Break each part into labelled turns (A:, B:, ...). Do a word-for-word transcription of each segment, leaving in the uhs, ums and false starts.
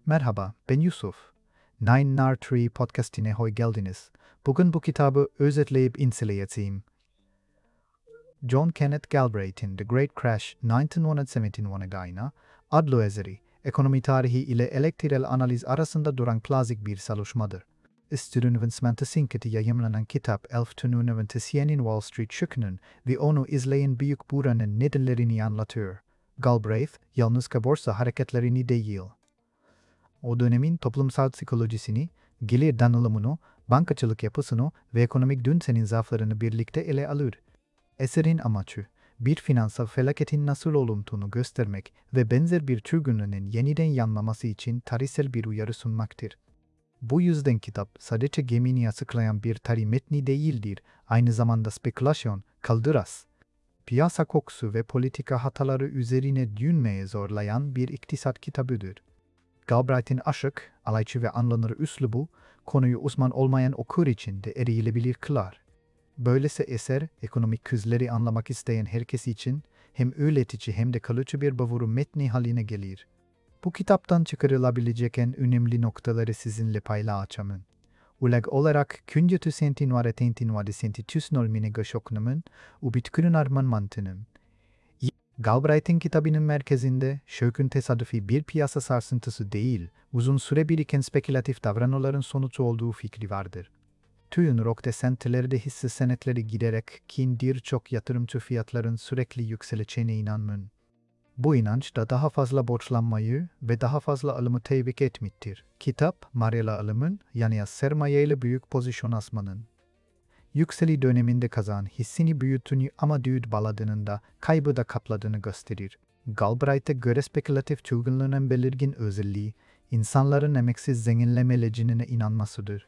A: Merhaba, ben Yusuf. Nine Nar Tree podcastine hoş geldiniz. Bugün bu kitabı özetleyip inceleyeceğim. John Kenneth Galbraith'in The Great Crash bin dokuz yüz yetmiş yedi adlı eseri, ekonomi tarihi ile elektrikal analiz arasında duran klasik bir çalışmadır. İstürünvensmente sinketi yayımlanan kitap elf tününventesiyenin Wall Street çökünün ve onu izleyen büyük buranın nedenlerini anlatıyor. Galbraith, yalnızca borsa hareketlerini değil, o dönemin toplumsal psikolojisini, gelir dağılımını, bankacılık yapısını ve ekonomik düzenin zaaflarını birlikte ele alır. Eserin amacı, bir finansal felaketin nasıl olunduğunu göstermek ve benzer bir türgünlüğün yeniden yanmaması için tarihsel bir uyarı sunmaktır. Bu yüzden kitap sadece gemini açıklayan bir tarih metni değildir, aynı zamanda spekülasyon, kaldıras, piyasa kokusu ve politika hataları üzerine düşünmeye zorlayan bir iktisat kitabıdır. Galbraith'in aşık, alaycı ve anlanır üslubu, konuyu uzman olmayan okur için de erilebilir kılar. Böylesi eser, ekonomik krizleri anlamak isteyen herkes için hem öğretici hem de kalıcı bir bavuru metni haline gelir. Bu kitaptan çıkarılabilecek en önemli noktaları sizinle paylaşacağım. Ulag olarak küncütü sentin var etentin var senti tüsnol mine göşoknumun, ubitkünün arman mantınım. Galbraith'in kitabının merkezinde şökün tesadüfi bir piyasa sarsıntısı değil, uzun süre biriken spekülatif davranışların sonucu olduğu fikri vardır. Tüyün rokte sentelerde hisse senetleri giderek kin birçok yatırımcı fiyatların sürekli yükseleceğine inanmın. Bu inanç da daha fazla borçlanmayı ve daha fazla alımı teşvik etmiştir. Kitap, Mariela alımın yani sermayeyle büyük pozisyon asmanın yükseli döneminde kazan hissini büyüttüğünü ama düğüt baladığında kaybı da kapladığını gösterir. Galbraith'e göre spekülatif çılgınlığının belirgin özelliği, insanların emeksiz zenginlemelecine inanmasıdır.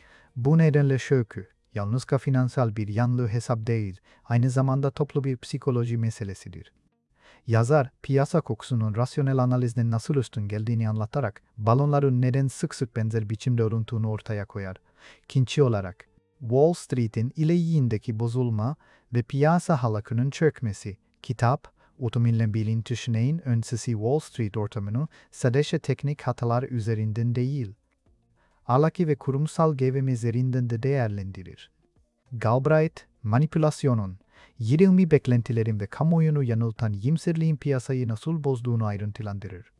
A: Bu nedenle şökü, yalnızca finansal bir yanlı hesap değil, aynı zamanda toplu bir psikoloji meselesidir. Yazar, piyasa kokusunun rasyonel analizden nasıl üstün geldiğini anlatarak, balonların neden sık sık benzer biçimde örüntüğünü ortaya koyar. İkinci olarak, Wall Street'in ileyindeki bozulma ve piyasa halkının çökmesi. Kitap, otomobilin bilinçinin öncesi Wall Street ortamını sadece teknik hatalar üzerinden değil, ahlaki ve kurumsal gevşeme üzerinden de değerlendirir. Galbraith, manipülasyonun, yirmi beklentilerin ve kamuoyunu yanıltan iyimserliğin piyasayı nasıl bozduğunu ayrıntılandırır.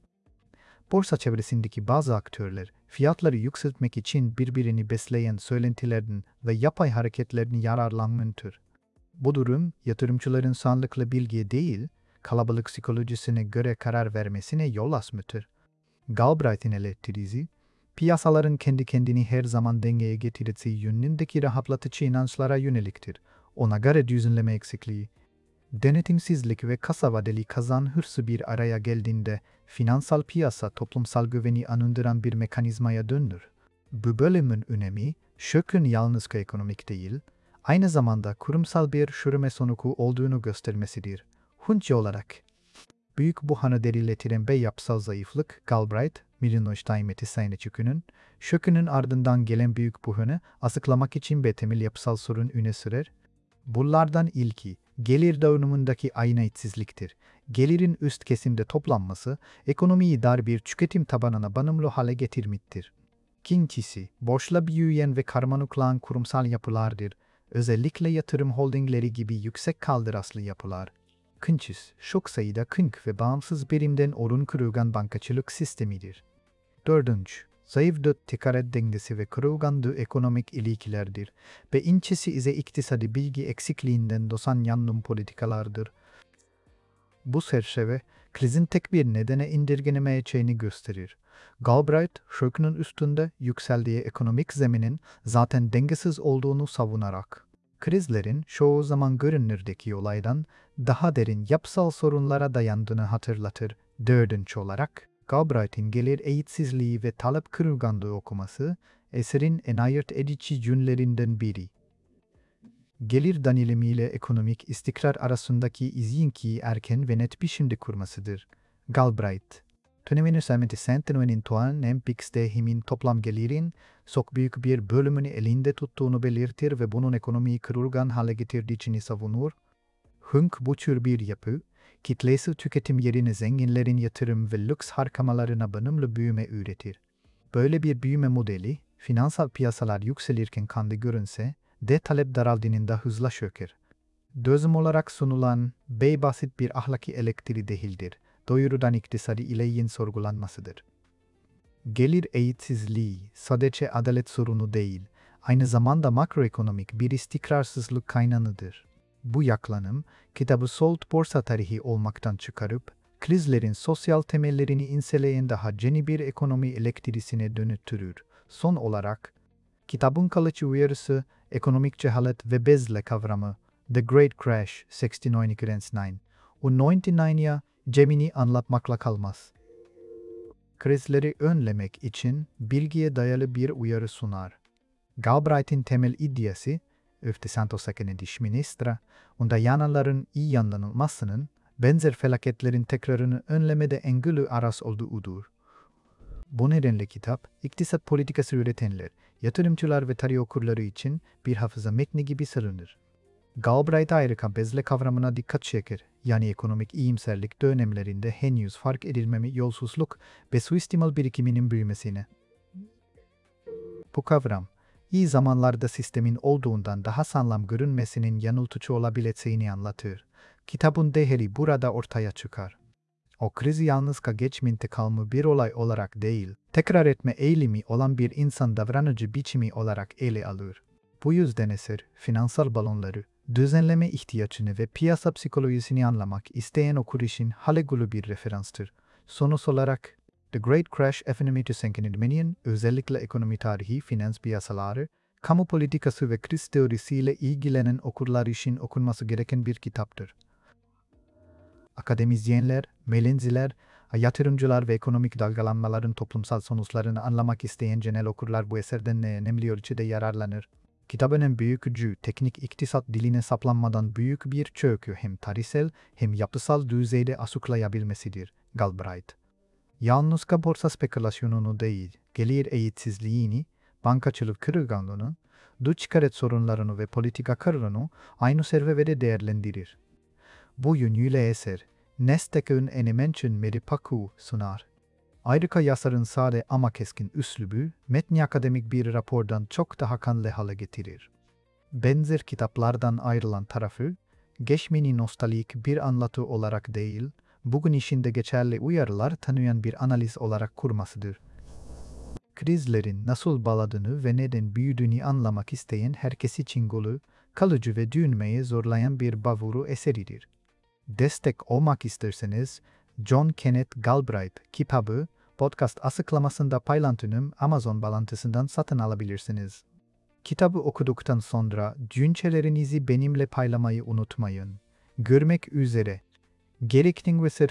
A: Borsa çevresindeki bazı aktörler, fiyatları yükseltmek için birbirini besleyen söylentilerden ve yapay hareketlerden yararlanmaktır. Bu durum, yatırımcıların sağlıklı bilgiye değil, kalabalık psikolojisine göre karar vermesine yol açmıştır. Galbraith'in elektriği, piyasaların kendi kendini her zaman dengeye getireceği yönündeki rahatlatıcı inançlara yöneliktir. Ona göre düzenleme eksikliği, denetimsizlik ve kısa vadeli kazan hırsı bir araya geldiğinde finansal piyasa toplumsal güveni anındıran bir mekanizmaya dönür. Bu bölümün önemi, şokun yalnızca ekonomik değil, aynı zamanda kurumsal bir çürüme sonucu olduğunu göstermesidir. Hunci olarak, büyük buhranı derinletiren ve yapısal zayıflık, Galbraith, Milinoştaymeti sayını çökünün, şokunun ardından gelen büyük buhranı açıklamak için bir temel yapısal sorun öne sürer. Bunlardan ilki, gelir dağılımındaki aynayetsizliktir. Gelirin üst kesimde toplanması, ekonomiyi dar bir tüketim tabanına bağımlı hale getirmiştir. İkincisi, borçla büyüyen ve karmanuklanan kurumsal yapılardır. Özellikle yatırım holdingleri gibi yüksek kaldıraslı yapılar. Üçüncüsü, çok sayıda kınk ve bağımsız birimden orun kırılgan bankacılık sistemidir. Dördüncü, zayıf dört tekaret dengesi ve kırılgan ekonomik ilişkilerdir. Beşincisi ise iktisadi bilgi eksikliğinden dosan yanlış politikalardır. Bu çerçeve, krizin tek bir nedene indirgenemeyeceğini gösterir. Galbraith, şokunun üstünde yükseldiği ekonomik zeminin zaten dengesiz olduğunu savunarak, krizlerin çoğu zaman görünürdeki olaydan daha derin yapısal sorunlara dayandığını hatırlatır. Dördüncü olarak, Galbraith'in gelir eğitsizliği ve talep kırılganlığı okuması, eserin en ayırt edici yönlerinden biri. Gelir danilimi ile ekonomik istikrar arasındaki ilişkiyi erken ve net biçimde kurmasıdır. Galbraith, döneminin semeti sentinönin tuan en pikstehimin toplam gelirin çok büyük bir bölümünü elinde tuttuğunu belirtir ve bunun ekonomiyi kırılgan hale getirdiğini savunur. Hunk bu tür bir yapı, kitlesel tüketim yerine zenginlerin yatırım ve lüks harcamalarına bağımlı büyüme üretir. Böyle bir büyüme modeli, finansal piyasalar yükselirken kandı görünse de talep daraldığında hızla çöker. Çözüm olarak sunulan bey basit bir ahlaki elektriği değildir. Doğrudan iktisadi ileyin sorgulanmasıdır. Gelir eğitsizliği sadece adalet sorunu değil, aynı zamanda makroekonomik bir istikrarsızlık kaynağıdır. Bu yaklanım, kitabı Sold borsa tarihi olmaktan çıkarıp, krizlerin sosyal temellerini inceleyen daha yeni bir ekonomi elektriğine dönüttürür. Son olarak, kitabın kalıcı uyarısı, ekonomik cehalet ve bezle kavramı, The Great Crash seksen dokuz against o doksan dokuza Gemini anlatmakla kalmaz. Krizleri önlemek için bilgiye dayalı bir uyarı sunar. Galbraith'in temel iddiası, öfte Santos Eken'in diş ministra, onda yanaların iyi yanlanılmasının, benzer felaketlerin tekrarını önlemede engülü aras olduğudur. Bu nedenle kitap, iktisat politikası üretenler, yatırımcılar ve tarih okurları için bir hafıza metni gibi sırınır. Galbraith ayrıca bezle kavramına dikkat çeker, yani ekonomik iyimserlik dönemlerinde henüz fark edilmemi yolsuzluk ve suistimal birikiminin büyümesine. Bu kavram, iyi zamanlarda sistemin olduğundan daha sağlam görünmesinin yanıltıcı olabileceğini anlatır. Kitabın değeri burada ortaya çıkar. O krizi yalnızca geçmişte kalma bir olay olarak değil, tekrar etme eğilimi olan bir insan davranıcı biçimi olarak ele alır. Bu yüzden eser, finansal balonları, düzenleme ihtiyacını ve piyasa psikolojisini anlamak isteyen okur için halegulu bir referanstır. Sonuç olarak, The Great Crash Economy to Senkenidmenian, özellikle ekonomi tarihi, finans piyasaları, kamu politikası ve kriz teorisiyle ilgilenen okurlar için okunması gereken bir kitaptır. Akademisyenler, melenciler, yatırımcılar ve ekonomik dalgalanmaların toplumsal sonuçlarını anlamak isteyen genel okurlar bu eserden önemli ölçüde yararlanır. Kitabın en büyük gücü, teknik iktisat diline saplanmadan büyük bir çökü hem tarihsel hem yapısal düzeyde açıklayabilmesidir. Galbraith, yalnızca borsa spekülasyonunu değil, gelir eğitsizliğini, bankacılık kırılganlığını, dış karet sorunlarını ve politika kararını aynı servevede değerlendirir. Bu yönüyle eser, Nestek'ün enemençün Medipaku sunar. Ayrıca yazarın sade ama keskin üslubu, metni akademik bir rapordan çok daha kanlı hale getirir. Benzer kitaplardan ayrılan tarafı, geçmişini nostaljik bir anlatı olarak değil, bugün işinde geçerli uyarılar tanıyan bir analiz olarak kurmasıdır. Krizlerin nasıl bağladığını ve neden büyüdüğünü anlamak isteyen herkes için golü, kalıcı ve düşünmeye zorlayan bir bavuru eseridir. Destek olmak isterseniz, John Kenneth Galbraith kitabı, podcast açıklamasında paylaştığım Amazon bağlantısından satın alabilirsiniz. Kitabı okuduktan sonra düşüncelerinizi benimle paylaşmayı unutmayın. Görmek üzere. Gerektiğinde